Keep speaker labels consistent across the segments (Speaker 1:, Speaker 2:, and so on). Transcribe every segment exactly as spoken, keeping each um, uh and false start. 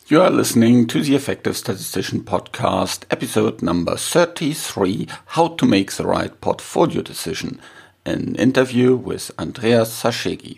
Speaker 1: You are listening to the Effective Statistician Podcast, episode number thirty-three, How to Make the Right Portfolio Decision, an interview with Andreas Szaszegi.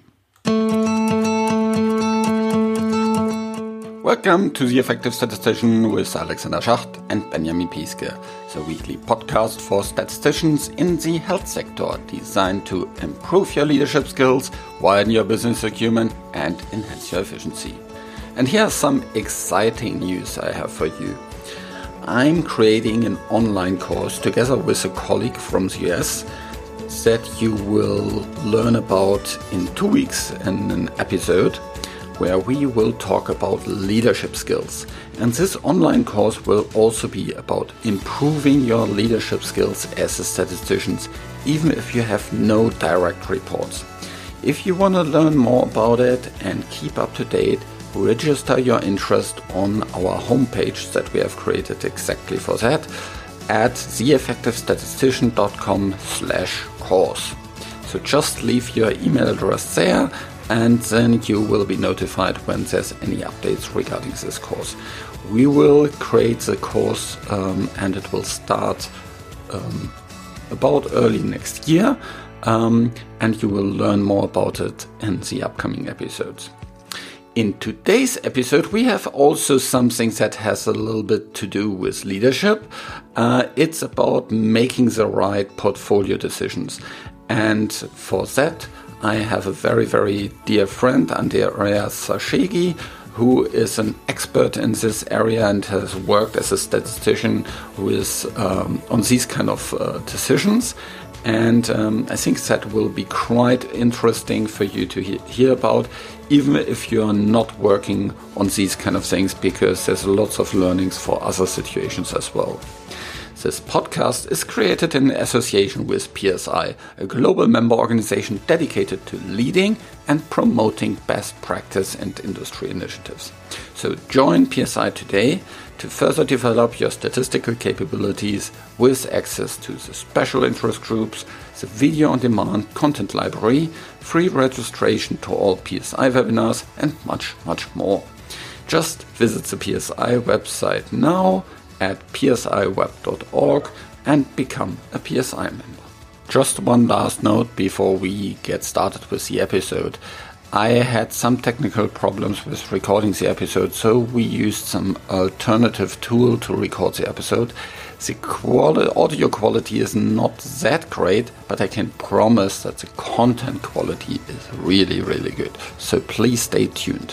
Speaker 1: Welcome to the Effective Statistician with Alexander Schacht and Benjamin Piske, the weekly podcast for statisticians in the health sector, designed to improve your leadership skills, widen your business acumen, and enhance your efficiency. And here's some exciting news I have for you. I'm creating an online course together with a colleague from the U S that you will learn about in two weeks in an episode where we will talk about leadership skills. And this online course will also be about improving your leadership skills as a statistician, even if you have no direct reports. If you want to learn more about it and keep up to date, register your interest on our homepage that we have created exactly for that at theeffectivestatistician.com slash course. So just leave your email address there and then you will be notified when there's any updates regarding this course. We will create the course um, and it will start um, about early next year um, and you will learn more about it in the upcoming episodes. In today's episode, we have also something that has a little bit to do with leadership. Uh, it's about making the right portfolio decisions. And for that, I have a very, very dear friend, Andreas Szaszegi, who is an expert in this area and has worked as a statistician with um, on these kind of uh, decisions. And um, I think that will be quite interesting for you to he- hear about, even if you're not working on these kind of things, because there's lots of learnings for other situations as well. This podcast is created in association with P S I, a global member organization dedicated to leading and promoting best practice and industry initiatives. So join P S I today to further develop your statistical capabilities with access to the special interest groups, the video on demand content library, free registration to all P S I webinars, and much, much more. Just visit the P S I website now at p s i web dot org and become a P S I member. Just one last note before we get started with the episode. I had some technical problems with recording the episode, so we used some alternative tool to record the episode. The quali- audio quality is not that great, but I can promise that the content quality is really, really good. So please stay tuned.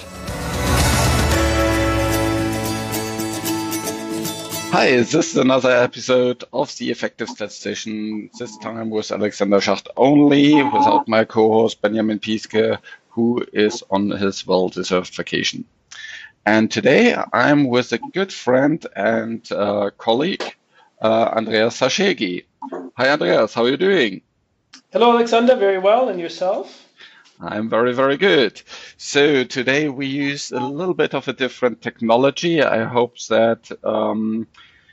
Speaker 1: Hi, this is another episode of The Effective Statistician, this time with Alexander Schacht only, without my co-host Benjamin Piske, who is on his well-deserved vacation. And today I'm with a good friend and uh, colleague, uh, Andreas Szaszegi. Hi Andreas, how are you doing?
Speaker 2: Hello Alexander, very well, and yourself?
Speaker 1: I'm very, very good. So today we use a little bit of a different technology. I hope that um,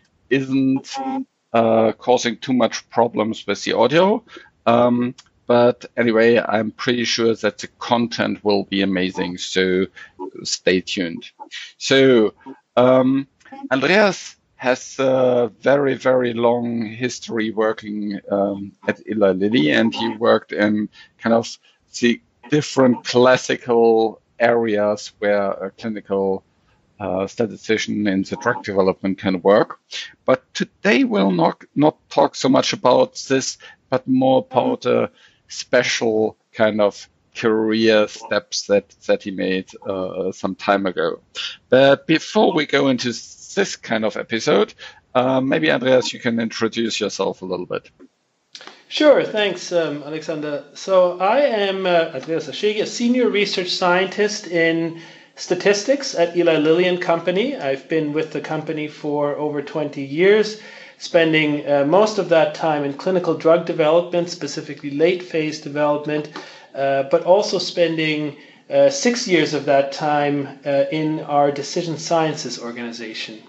Speaker 1: isn't uh, causing too much problems with the audio. Um, but anyway, I'm pretty sure that the content will be amazing. So stay tuned. So um, Andreas has a very, very long history working um, at Eli Lilly, and he worked in kind of the different classical areas where a clinical uh, statistician in the drug development can work. But today we'll not, not talk so much about this, but more about a special kind of career steps that, that he made uh, some time ago. But before we go into this kind of episode, uh, maybe Andreas, you can introduce yourself a little bit.
Speaker 2: Sure, thanks, um, Alexander. So I am uh, Andreas Szaszegi, a senior research scientist in statistics at Eli Lilly and Company. I've been with the company for over twenty years, spending uh, most of that time in clinical drug development, specifically late phase development, uh, but also spending uh, six years of that time uh, in our decision sciences organization.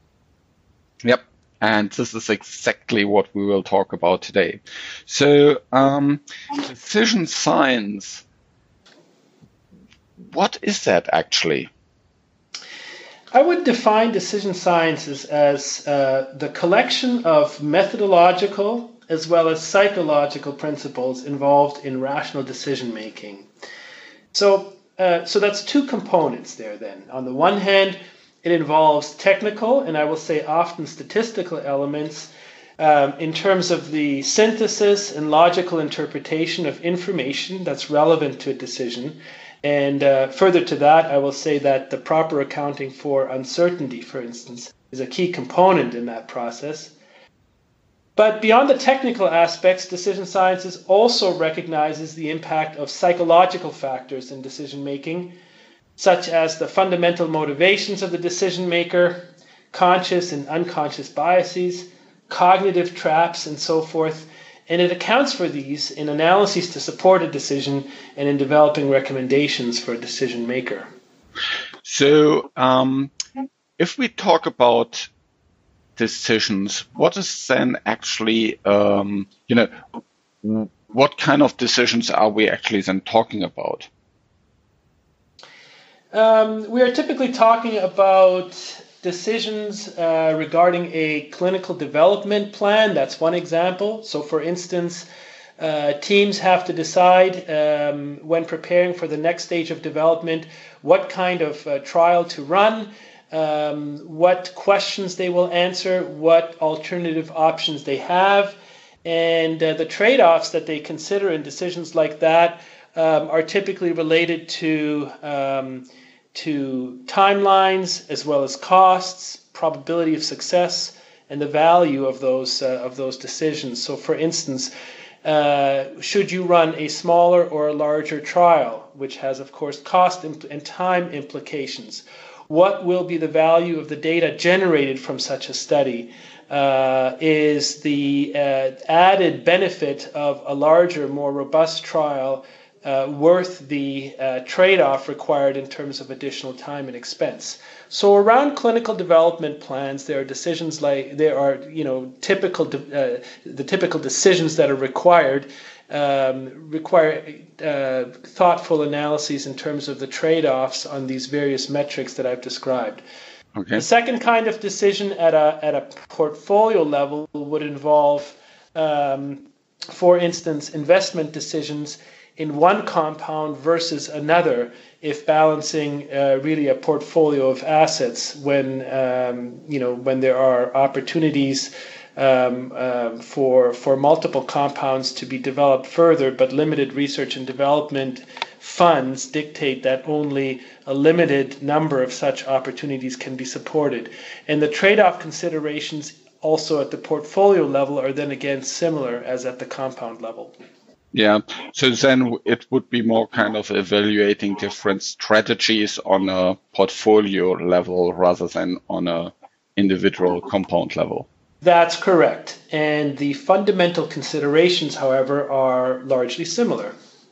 Speaker 1: Yep. And this is exactly what we will talk about today. So, um, decision science, what is that actually?
Speaker 2: I would define decision sciences as uh, the collection of methodological as well as psychological principles involved in rational decision making. So, uh, so that's two components there then. On the one hand, it involves technical and I will say often statistical elements um, in terms of the synthesis and logical interpretation of information that's relevant to a decision. And uh, further to that, I will say that the proper accounting for uncertainty, for instance, is a key component in that process. But beyond the technical aspects, decision sciences also recognizes the impact of psychological factors in decision making, such as the fundamental motivations of the decision maker, conscious and unconscious biases, cognitive traps, and so forth. And it accounts for these in analyses to support a decision and in developing recommendations for a decision maker.
Speaker 1: So um, if we talk about decisions, what is then actually, um, you know, what kind of decisions are we actually then talking about?
Speaker 2: Um, we are typically talking about decisions uh, regarding a clinical development plan. That's one example. So for instance, uh, teams have to decide um, when preparing for the next stage of development what kind of uh, trial to run, um, what questions they will answer, what alternative options they have, and uh, the trade-offs that they consider in decisions like that um, are typically related to um, to timelines as well as costs, probability of success, and the value of those uh, of those decisions. So, for instance, uh, should you run a smaller or a larger trial, which has, of course, cost impl- and time implications? What will be the value of the data generated from such a study? Uh, is the uh, added benefit of a larger, more robust trial Uh, worth the uh, trade-off required in terms of additional time and expense? So around clinical development plans, there are decisions like there are, you know, typical de- uh, the typical decisions that are required um, require uh, thoughtful analyses in terms of the trade-offs on these various metrics that I've described.
Speaker 1: Okay.
Speaker 2: The second kind of decision at a at a portfolio level would involve, um, for instance, investment decisions in one compound versus another, if balancing uh, really a portfolio of assets when um, you know when there are opportunities um, uh, for for multiple compounds to be developed further, but limited research and development funds dictate that only a limited number of such opportunities can be supported, and the trade-off considerations also at the portfolio level are then again similar as at the compound level.
Speaker 1: Yeah, so then it would be more kind of evaluating different strategies on a portfolio level rather than on a individual compound level.
Speaker 2: That's correct. And the fundamental considerations, however, are largely similar.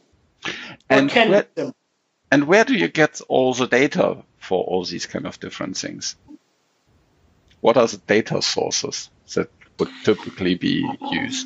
Speaker 1: And where, and where do you get all the data for all these kind of different things? What are the data sources that would typically be used?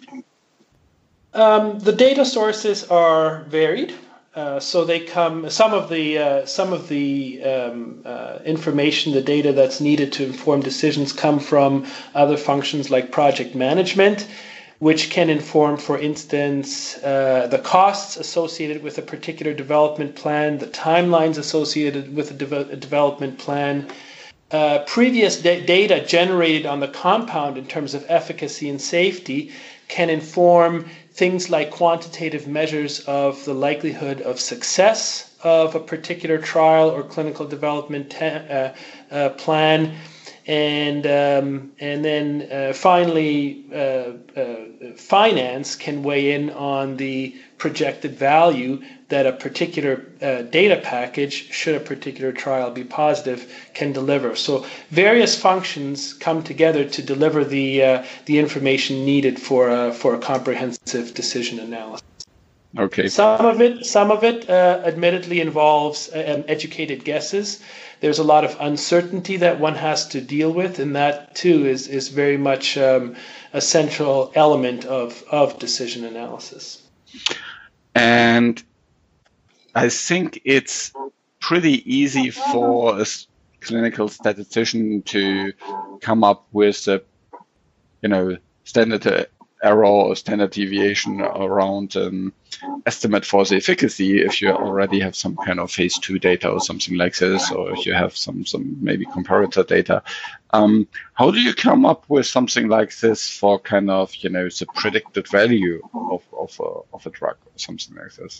Speaker 2: Um, the data sources are varied, uh, so they come. Some of the uh, some of the um, uh, information, the data that's needed to inform decisions, come from other functions like project management, which can inform, for instance, uh, the costs associated with a particular development plan, the timelines associated with a, de- a development plan. Uh, previous da- data generated on the compound in terms of efficacy and safety can inform things like quantitative measures of the likelihood of success of a particular trial or clinical development ta- uh, uh, plan. And um, and then uh, finally, uh, uh, finance can weigh in on the projected value that a particular uh, data package, should a particular trial be positive, can deliver. So various functions come together to deliver the uh, the information needed for a, for a comprehensive decision analysis.
Speaker 1: Okay.
Speaker 2: Some of it, some of it, uh, admittedly involves um, educated guesses. There's a lot of uncertainty that one has to deal with, and that too is is very much um, a central element of of decision analysis.
Speaker 1: And I think it's pretty easy for a clinical statistician to come up with a, you know, standard uh, error or standard deviation around um, estimate for the efficacy if you already have some kind of phase two data or something like this, or if you have some some maybe comparator data. Um, how do you come up with something like this for kind of, you know, the predicted value of of a, of a drug or something like this?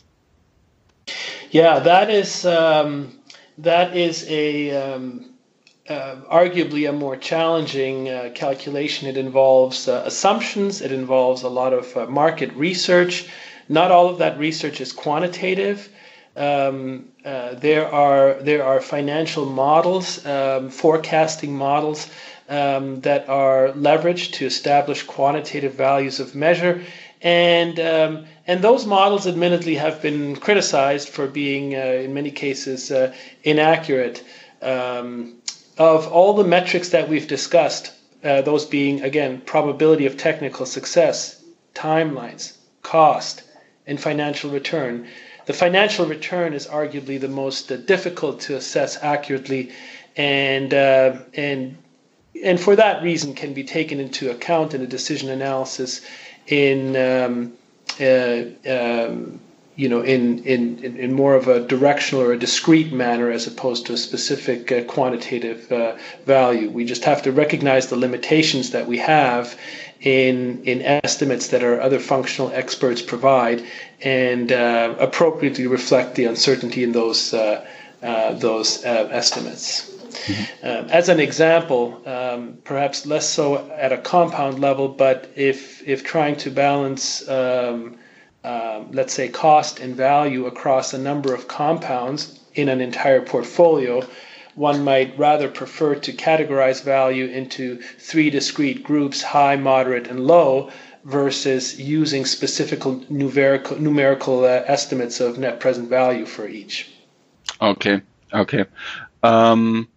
Speaker 2: Yeah, that is um, that is a um, uh, arguably a more challenging uh, calculation. It involves uh, assumptions. It involves a lot of uh, market research. Not all of that research is quantitative. Um, uh, there are there are financial models, um, forecasting models um, that are leveraged to establish quantitative values of measure. And um, and those models, admittedly, have been criticized for being, uh, in many cases, uh, inaccurate. Um, of all the metrics that we've discussed, uh, those being, again, probability of technical success, timelines, cost, and financial return, the financial return is arguably the most uh, difficult to assess accurately, and uh, and and for that reason can be taken into account in a decision analysis in um, uh, um, you know in, in in more of a directional or a discrete manner as opposed to a specific uh, quantitative uh, value. We just have to recognize the limitations that we have in in estimates that our other functional experts provide, and uh, appropriately reflect the uncertainty in those uh, uh, those uh, estimates. Mm-hmm. Um, as an example, um, perhaps less so at a compound level, but if if trying to balance, um, um, let's say, cost and value across a number of compounds in an entire portfolio, one might rather prefer to categorize value into three discrete groups, high, moderate, and low, versus using specific numerical, numerical uh, estimates of net present value for each.
Speaker 1: Okay, okay. Um,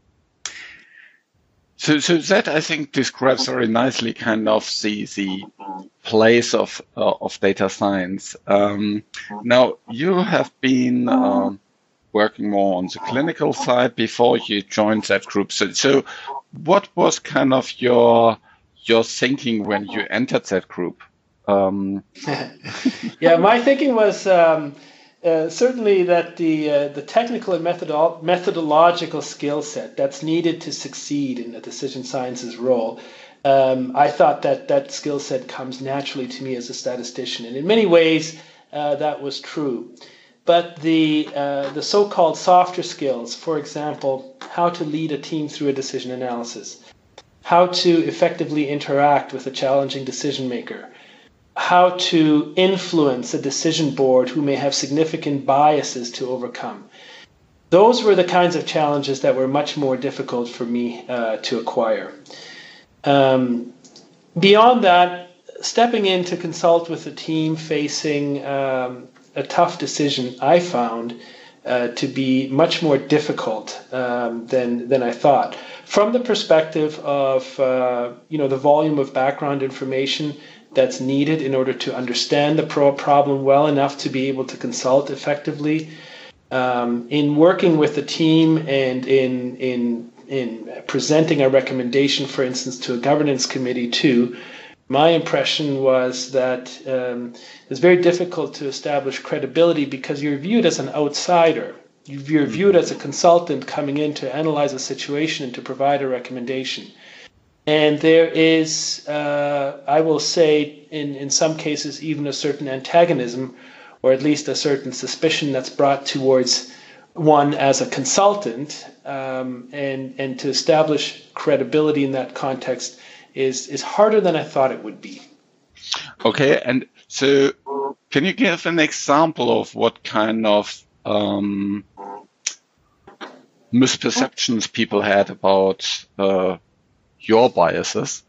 Speaker 1: so, so that I think describes very nicely kind of the the place of uh, of data science. Um, now, you have been um, working more on the clinical side before you joined that group. So, so what was kind of your your thinking when you entered that group? Um,
Speaker 2: yeah, my thinking was um, uh, certainly that the uh, the technical and methodolo- methodological skill set that's needed to succeed in the decision sciences role. Um, I thought that that skill set comes naturally to me as a statistician, and in many ways uh, that was true. But the uh, the so-called softer skills, for example, how to lead a team through a decision analysis, how to effectively interact with a challenging decision maker, how to influence a decision board who may have significant biases to overcome. Those were the kinds of challenges that were much more difficult for me uh, to acquire. Um, beyond that, stepping in to consult with a team facing um, a tough decision, I found uh, to be much more difficult um, than than I thought. From the perspective of uh, you know the volume of background information that's needed in order to understand the pro- problem well enough to be able to consult effectively, um, in working with the team and in in in presenting a recommendation, for instance, to a governance committee too. My impression was that um, it's very difficult to establish credibility because you're viewed as an outsider. You're viewed as a consultant coming in to analyze a situation and to provide a recommendation. And there is, uh, I will say, in, in some cases, even a certain antagonism, or at least a certain suspicion that's brought towards one as a consultant, um, and, and to establish credibility in that context is is harder than I thought it would be.
Speaker 1: Okay, and so can you give an example of what kind of um, misperceptions people had about uh, your biases?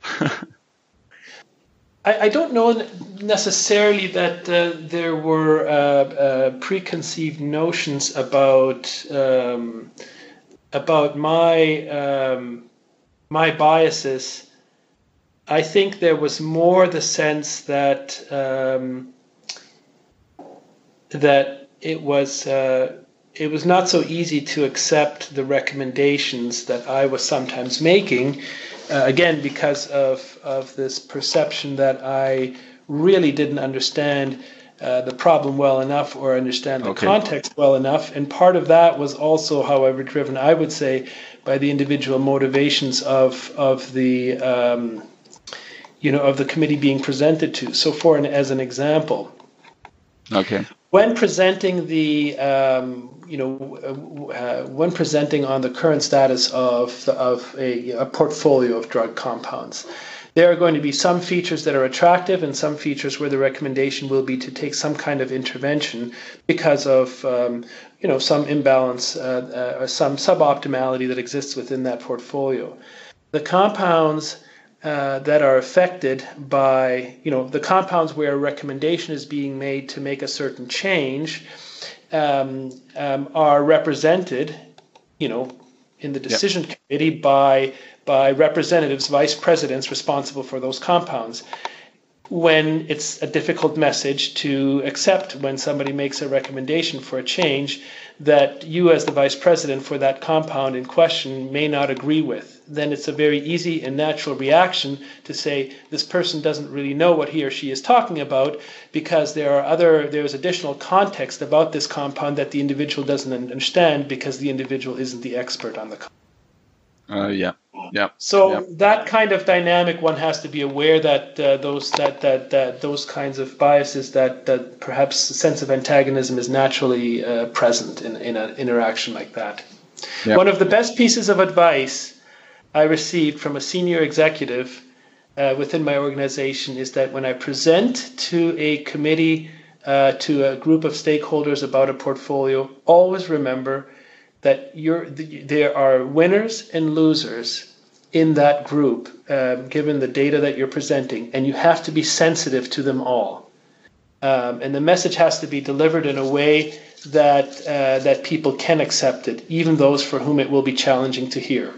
Speaker 2: I, I don't know necessarily that uh, there were uh, uh, preconceived notions about um, about my um, my biases. I think there was more the sense that um, that it was uh, it was not so easy to accept the recommendations that I was sometimes making, uh, again, because of, of this perception that I really didn't understand uh, the problem well enough or understand the
Speaker 1: Okay.
Speaker 2: context well enough. And part of that was also, however, driven, I would say, by the individual motivations of, of the um, you know, of the committee being presented to. So for an, as an example,
Speaker 1: Okay.
Speaker 2: when presenting the, um, you know, uh, when presenting on the current status of, the, of a, a portfolio of drug compounds, there are going to be some features that are attractive and some features where the recommendation will be to take some kind of intervention because of, um, you know, some imbalance uh, uh, or some suboptimality that exists within that portfolio. The compounds Uh, that are affected by, you know, the compounds where a recommendation is being made to make a certain change um, um, are represented, you know, in the decision yep. committee by by representatives, vice presidents responsible for those compounds. When it's a difficult message to accept when somebody makes a recommendation for a change that you as the vice president for that compound in question may not agree with, then it's a very easy and natural reaction to say this person doesn't really know what he or she is talking about because there are other there's additional context about this compound that the individual doesn't understand because the individual isn't the expert on the compound.
Speaker 1: Uh, yeah, yeah.
Speaker 2: So
Speaker 1: yeah.
Speaker 2: that kind of dynamic, one has to be aware that uh, those that, that that those kinds of biases, that that perhaps a sense of antagonism is naturally uh, present in in an interaction like that. Yep. One of the best pieces of advice I received from a senior executive uh, within my organization is that when I present to a committee, uh, to a group of stakeholders about a portfolio, always remember that you're, there are winners and losers in that group, um, given the data that you're presenting, and you have to be sensitive to them all. Um, and the message has to be delivered in a way that uh, that people can accept it, even those for whom it will be challenging to hear.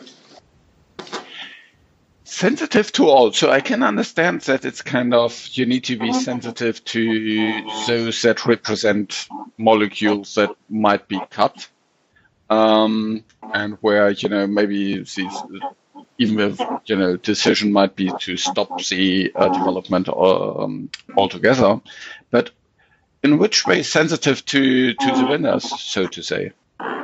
Speaker 1: Sensitive to all. So I can understand that it's kind of, you need to be sensitive to those that represent molecules that might be cut. Um, and where, you know, maybe these, even if, you know, decision might be to stop the uh, development um, altogether, but in which way sensitive to, to the winners, so to say?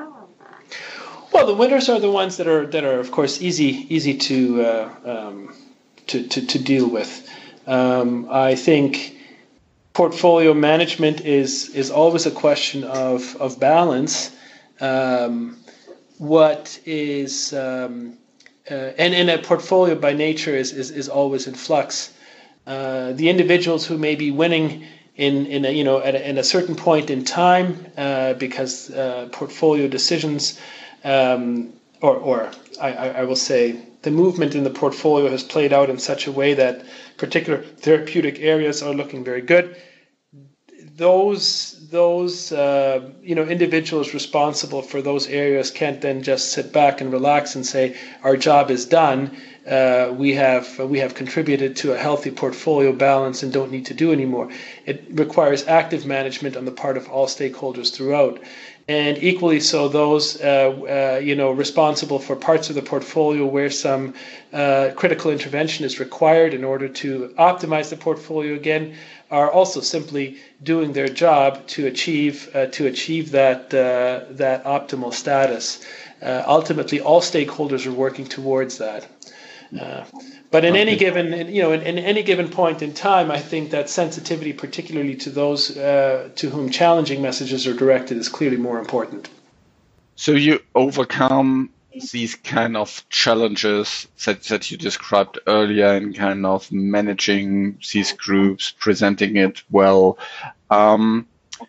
Speaker 2: Well, the winners are the ones that are that are, of course, easy easy to uh, um, to, to to deal with. Um, I think portfolio management is is always a question of of balance. Um, what is um, uh, and, and a portfolio by nature is, is, is always in flux. Uh, the individuals who may be winning in, in a, you know at a, in a certain point in time uh, because uh, portfolio decisions um, or or I, I will say the movement in the portfolio has played out in such a way that particular therapeutic areas are looking very good. Those those uh, you know individuals responsible for those areas can't then just sit back and relax and say our job is done. Uh, we have uh, we have contributed to a healthy portfolio balance and don't need to do anymore. It requires active management on the part of all stakeholders throughout, and equally so those uh, uh, you know responsible for parts of the portfolio where some uh, critical intervention is required in order to optimize the portfolio again are also simply doing their job to achieve uh, to achieve that uh, that optimal status. Uh, ultimately, all stakeholders are working towards that. Uh, but in any given, you know, in, in any given point in time, I think that sensitivity, particularly to those uh, to whom challenging messages are directed, is clearly more important.
Speaker 1: So you overcome these kind of challenges that, that you described earlier in kind of managing these groups, presenting it well. Um,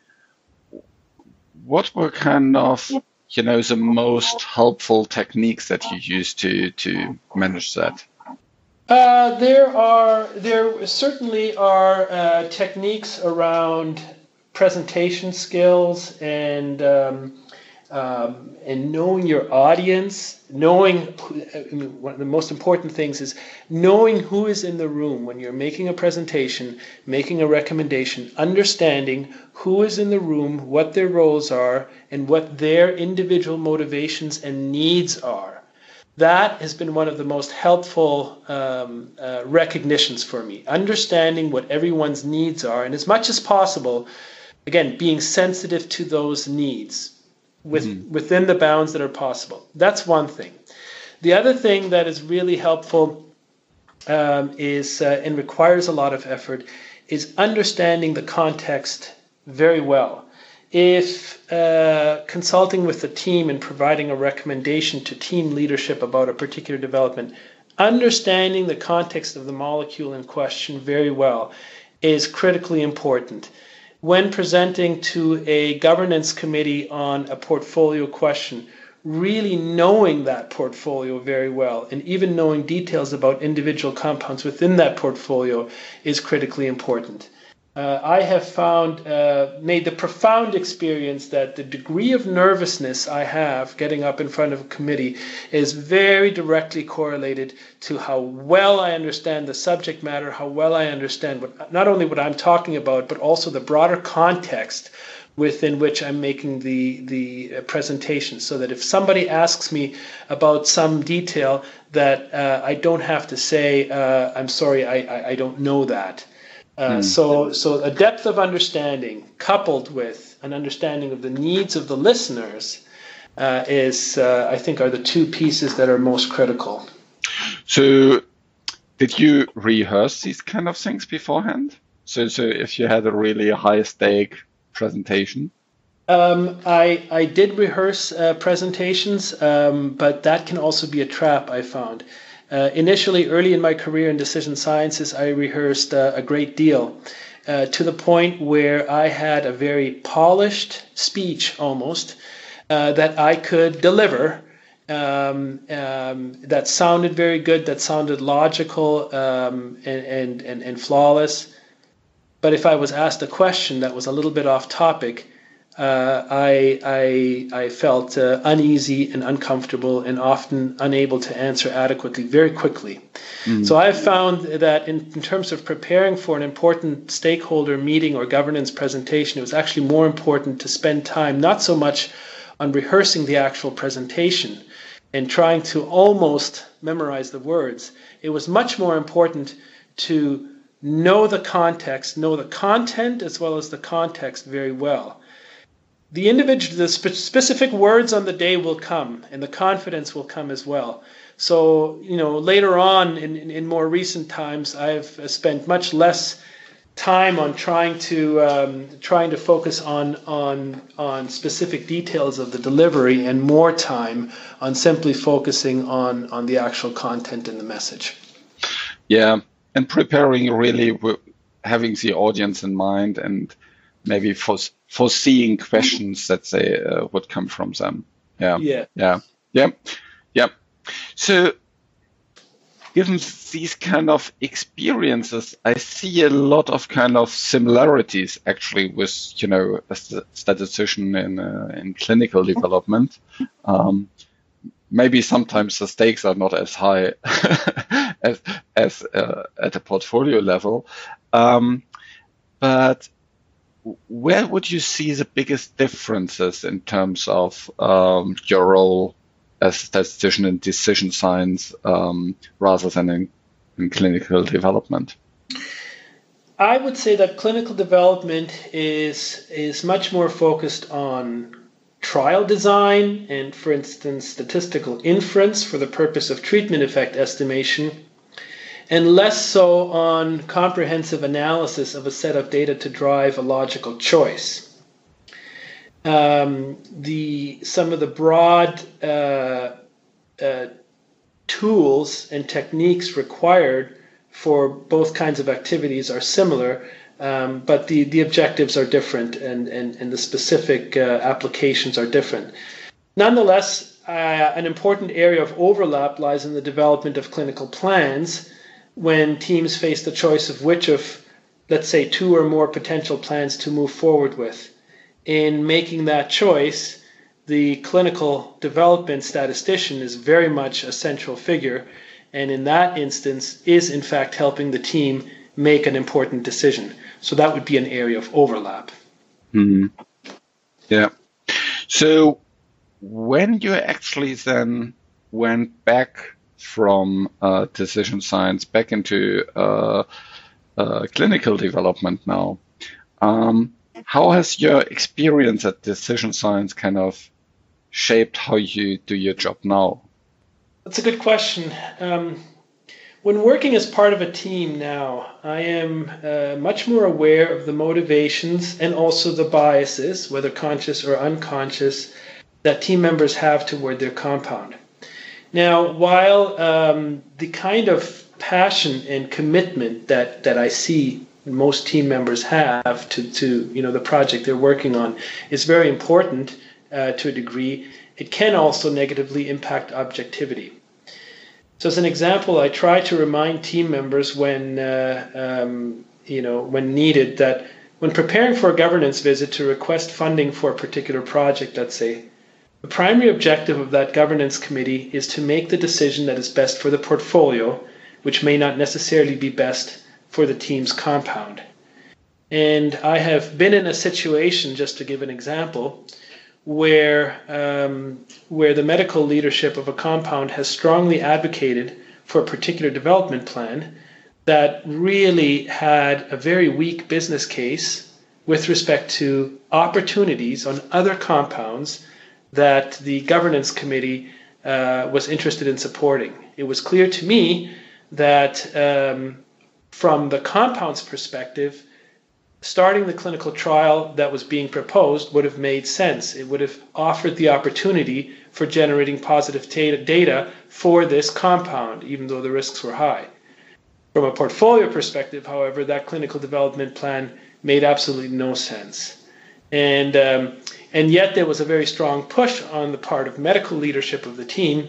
Speaker 1: what were kind of, you know, the most helpful techniques that you use to, to manage that?
Speaker 2: Uh, there are, there certainly are uh, techniques around presentation skills and um, Um, and knowing your audience, knowing, who, I mean, one of the most important things is knowing who is in the room when you're making a presentation, making a recommendation, understanding who is in the room, what their roles are, and what their individual motivations and needs are. That has been one of the most helpful um, uh, recognitions for me, understanding what everyone's needs are, and as much as possible, again, being sensitive to those needs. With, mm-hmm. within the bounds that are possible. That's one thing. The other thing that is really helpful um, is uh, and requires a lot of effort is understanding the context very well. If uh, consulting with the team and providing a recommendation to team leadership about a particular development, understanding the context of the molecule in question very well is critically important. When presenting to a governance committee on a portfolio question, really knowing that portfolio very well and even knowing details about individual compounds within that portfolio is critically important. Uh, I have found, uh, made the profound experience that the degree of nervousness I have getting up in front of a committee is very directly correlated to how well I understand the subject matter, how well I understand what, not only what I'm talking about, but also the broader context within which I'm making the, the presentation, so that if somebody asks me about some detail that uh, I don't have to say, uh, I'm sorry, I, I, I don't know that. Uh, mm. So, so a depth of understanding coupled with an understanding of the needs of the listeners uh, is, uh, I think, are the two pieces that are most critical.
Speaker 1: So, did you rehearse these kind of things beforehand? So, so if you had a really high stake presentation?
Speaker 2: Um, I I did rehearse uh, presentations, um, but that can also be a trap, I found. Uh, initially, early in my career in decision sciences, I rehearsed uh, a great deal uh, to the point where I had a very polished speech almost uh, that I could deliver um, um, that sounded very good, that sounded logical um, and, and, and, and flawless. But if I was asked a question that was a little bit off topic, Uh, I, I, I felt uh, uneasy and uncomfortable and often unable to answer adequately very quickly. Mm. So I've found that in, in terms of preparing for an important stakeholder meeting or governance presentation, it was actually more important to spend time not so much on rehearsing the actual presentation and trying to almost memorize the words. It was much more important to know the context, know the content as well as the context very well. The individual, the spe- specific words on the day will come, and the confidence will come as well. So, you know, later on in, in, in more recent times, I've spent much less time on trying to um, trying to focus on on on specific details of the delivery, and more time on simply focusing on on the actual content and the message.
Speaker 1: Yeah, and preparing really, having the audience in mind, and maybe for. foreseeing questions that they uh, would come from them. Yeah.
Speaker 2: Yeah.
Speaker 1: Yeah. Yeah. Yeah. So given these kind of experiences, I see a lot of kind of similarities actually with, you know, a statistician in, uh, in clinical development. Um, maybe sometimes the stakes are not as high as, as uh, at a portfolio level. Um, but where would you see the biggest differences in terms of um, your role as a statistician in decision science um, rather than in, in clinical development?
Speaker 2: I would say that clinical development is is much more focused on trial design and, for instance, statistical inference for the purpose of treatment effect estimation, and less so on comprehensive analysis of a set of data to drive a logical choice. Um, the some of the broad uh, uh, tools and techniques required for both kinds of activities are similar, um, but the, the objectives are different, and, and, and the specific uh, applications are different. Nonetheless, uh, an important area of overlap lies in the development of clinical plans, when teams face the choice of which of, let's say, two or more potential plans to move forward with. In making that choice, the clinical development statistician is very much a central figure, and in that instance is in fact helping the team make an important decision. So that would be an area of overlap.
Speaker 1: Mm-hmm. Yeah. So when you actually then went back from uh, decision science back into uh, uh, clinical development now, um, how has your experience at decision science kind of shaped how you do your job now?
Speaker 2: That's a good question. Um, when working as part of a team now, I am uh, much more aware of the motivations and also the biases, whether conscious or unconscious, that team members have toward their compound. Now, while um, the kind of passion and commitment that, that I see most team members have to, to you know the project they're working on is very important uh, to a degree, it can also negatively impact objectivity. So as an example, I try to remind team members when uh, um, you know when needed that when preparing for a governance visit to request funding for a particular project, let's say, the primary objective of that governance committee is to make the decision that is best for the portfolio, which may not necessarily be best for the team's compound. And I have been in a situation, just to give an example, where um, where the medical leadership of a compound has strongly advocated for a particular development plan that really had a very weak business case with respect to opportunities on other compounds that the governance committee uh, was interested in supporting. It was clear to me that um, from the compound's perspective, starting the clinical trial that was being proposed would have made sense. It would have offered the opportunity for generating positive data for this compound, even though the risks were high. From a portfolio perspective, however, that clinical development plan made absolutely no sense. And um, and yet there was a very strong push on the part of medical leadership of the team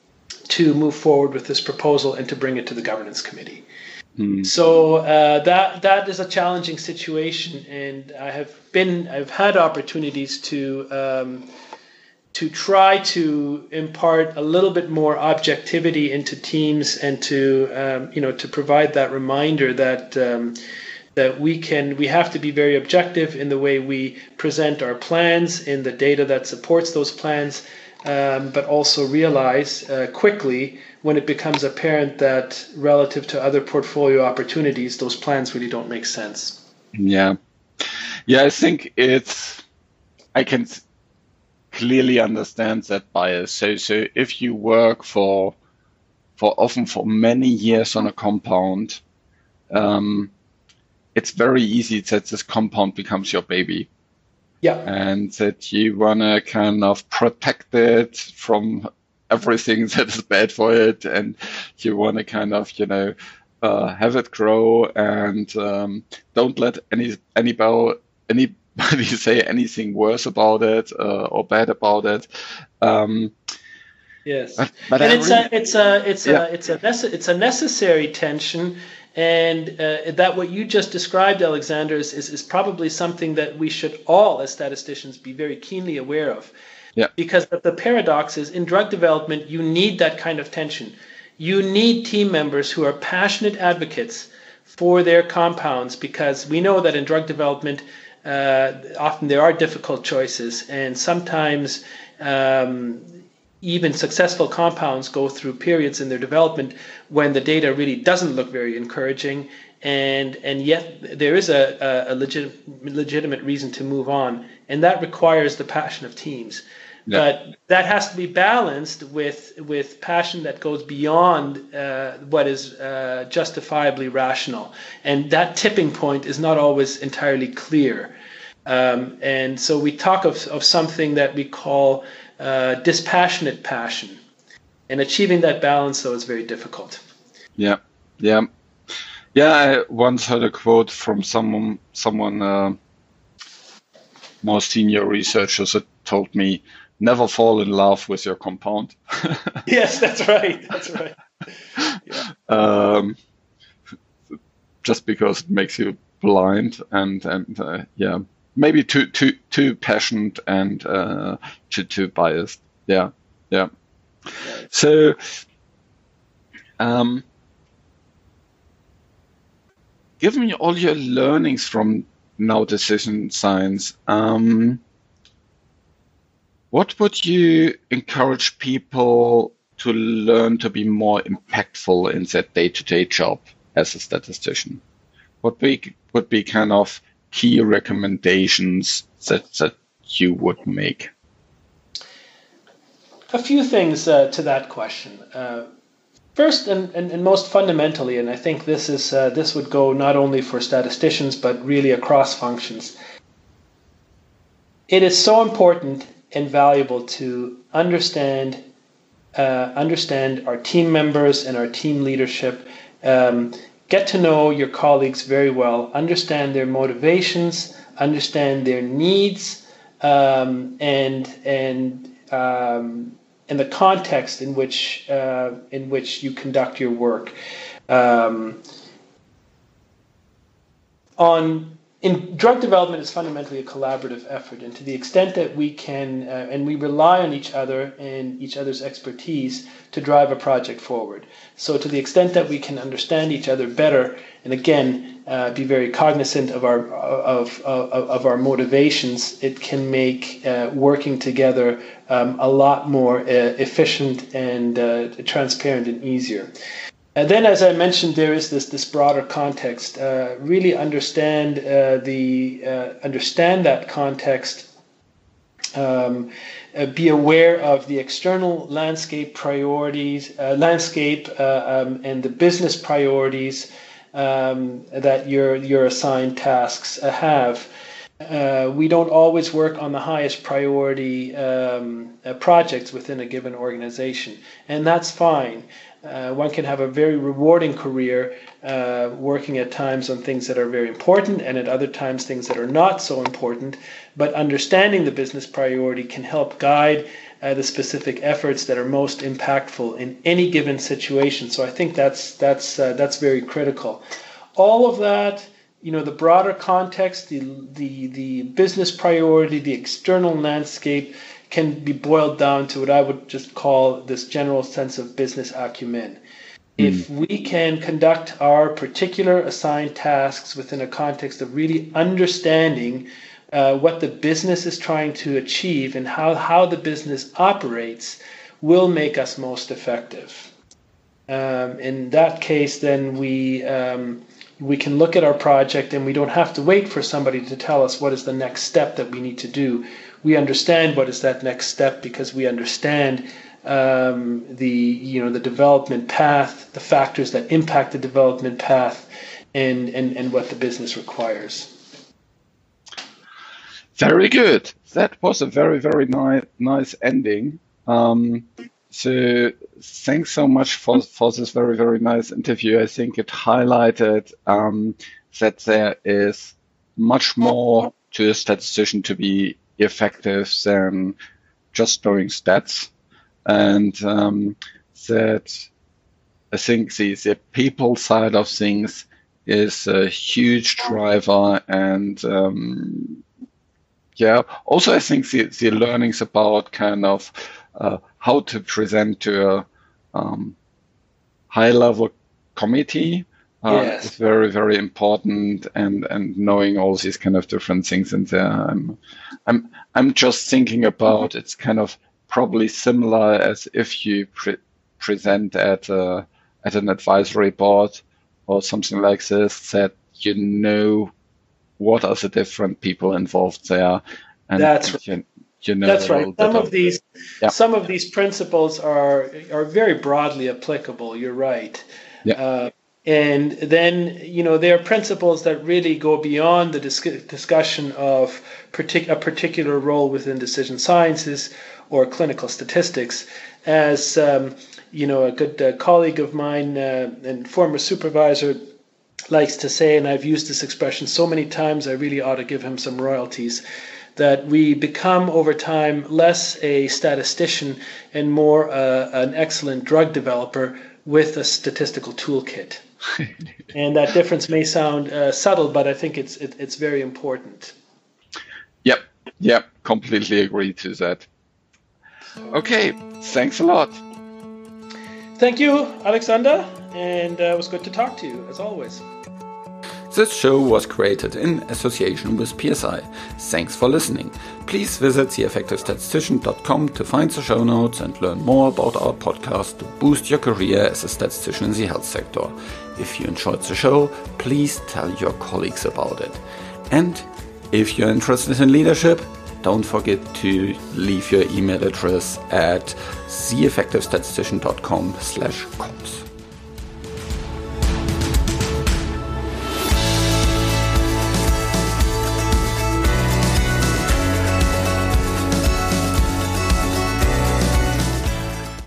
Speaker 2: to move forward with this proposal and to bring it to the governance committee. Mm. So uh, that that is a challenging situation, and I have been I've had opportunities to um, to try to impart a little bit more objectivity into teams and to um, you know to provide that reminder that. Um, that we can, we have to be very objective in the way we present our plans, in the data that supports those plans, um, but also realize uh, quickly when it becomes apparent that relative to other portfolio opportunities, those plans really don't make sense.
Speaker 1: Yeah. Yeah, I think it's, I can clearly understand that bias. So, so if you work for, for often for many years on a compound, um, it's very easy that this compound becomes your baby.
Speaker 2: Yeah.
Speaker 1: And that you want to kind of protect it from everything that is bad for it. And you want to kind of, you know, uh, have it grow and um, don't let any anybody, anybody say anything worse about it uh, or bad about it. Um,
Speaker 2: yes.
Speaker 1: But, but
Speaker 2: and
Speaker 1: I
Speaker 2: it's,
Speaker 1: really,
Speaker 2: a, it's, a, it's,
Speaker 1: yeah.
Speaker 2: a, it's, a nece- it's a necessary tension. And uh, that what you just described, Alexander, is, is, is probably something that we should all, as statisticians, be very keenly aware of.
Speaker 1: Yeah.
Speaker 2: Because the paradox is, in drug development, you need that kind of tension. You need team members who are passionate advocates for their compounds, because we know that in drug development, uh, often there are difficult choices, and sometimes um, even successful compounds go through periods in their development when the data really doesn't look very encouraging, and and yet there is a, a, a legit, legitimate reason to move on, and that requires the passion of teams. Yeah. But that has to be balanced with with passion that goes beyond uh, what is uh, justifiably rational, and that tipping point is not always entirely clear. Um, and so we talk of, of something that we call uh, dispassionate passion, and achieving that balance, though, is very difficult.
Speaker 1: Yeah, yeah, yeah. I once heard a quote from someone, someone uh, more senior researchers that told me, "Never fall in love with your compound."
Speaker 2: Yes, that's right. That's right. Yeah.
Speaker 1: Um, just because it makes you blind, and and uh, yeah. maybe too too too passionate and uh, too too biased. Yeah, yeah. So, um, given all your learnings from now decision science, um, what would you encourage people to learn to be more impactful in their day-to-day job as a statistician? What be, would be kind of key recommendations that, that you would make?
Speaker 2: A few things uh, to that question. Uh, first and, and, and most fundamentally, and I think this is uh, this would go not only for statisticians but really across functions. It is so important and valuable to understand uh, understand our team members and our team leadership. Um, get to know your colleagues very well. Understand their motivations. Understand their needs, um, and and um, and the context in which uh, in which you conduct your work. Um, on in drug development is fundamentally a collaborative effort, and to the extent that we can uh, and we rely on each other and each other's expertise to drive a project forward. So to the extent that we can understand each other better, and again uh, be very cognizant of our of of, of our motivations, it can make uh, working together um, a lot more uh, efficient and uh, transparent and easier. And then, as I mentioned, there is this this broader context. Uh, really understand uh, the uh, understand that context. Um, uh, be aware of the external landscape priorities, uh, landscape, uh, um, and the business priorities um, that your your assigned tasks uh, have. Uh, we don't always work on the highest priority um, uh, projects within a given organization, and that's fine. Uh, one can have a very rewarding career uh, working at times on things that are very important and at other times things that are not so important, but understanding the business priority can help guide uh, the specific efforts that are most impactful in any given situation. So I think that's that's uh, that's very critical. All of that, you know, the broader context, the the the business priority, the external landscape, can be boiled down to what I would just call this general sense of business acumen. Mm. If we can conduct our particular assigned tasks within a context of really understanding uh, what the business is trying to achieve and how, how the business operates, will make us most effective. Um, in that case, then we um, we can look at our project and we don't have to wait for somebody to tell us what is the next step that we need to do. We understand what is that next step because we understand um, the you know the development path, the factors that impact the development path, and and, and what the business requires.
Speaker 1: Very good. That was a very very nice nice ending. Um, so thanks so much for for this very very nice interview. I think it highlighted um, that there is much more to a statistician to be effective than just knowing stats, and um, that I think the, the people side of things is a huge driver, and um, yeah, also I think the, the learnings about kind of uh, how to present to a um, high level committee Uh,
Speaker 2: yes.
Speaker 1: It's very, very important, and, and knowing all these kind of different things in there. I'm, I'm, I'm just thinking about it's kind of probably similar as if you pre- present at a, at an advisory board or something like this, that you know what are the different people involved there, and,
Speaker 2: That's
Speaker 1: and
Speaker 2: right.
Speaker 1: you, you know
Speaker 2: That's right. Some of these,
Speaker 1: yeah.
Speaker 2: some of these principles are are very broadly applicable. You're right.
Speaker 1: Yeah.
Speaker 2: Uh, And then, you know, there are principles that really go beyond the dis- discussion of partic- a particular role within decision sciences or clinical statistics. As, um, you know, a good uh, colleague of mine uh, and former supervisor likes to say, and I've used this expression so many times, I really ought to give him some royalties, that we become over time less a statistician and more uh, an excellent drug developer with a statistical toolkit. And that difference may sound uh, subtle, but I think it's it, it's very important.
Speaker 1: Yeah, completely agree to that. Okay, thanks a lot.
Speaker 2: Thank you, Alexander, and uh, it was good to talk to you, as always.
Speaker 1: This show was created in association with P S I. Thanks for listening. Please visit the effective statistician dot com to find the show notes and learn more about our podcast to boost your career as a statistician in the health sector. If you enjoyed the show, please tell your colleagues about it. And if you're interested in leadership, don't forget to leave your email address at the effective statistician dot com slash comms.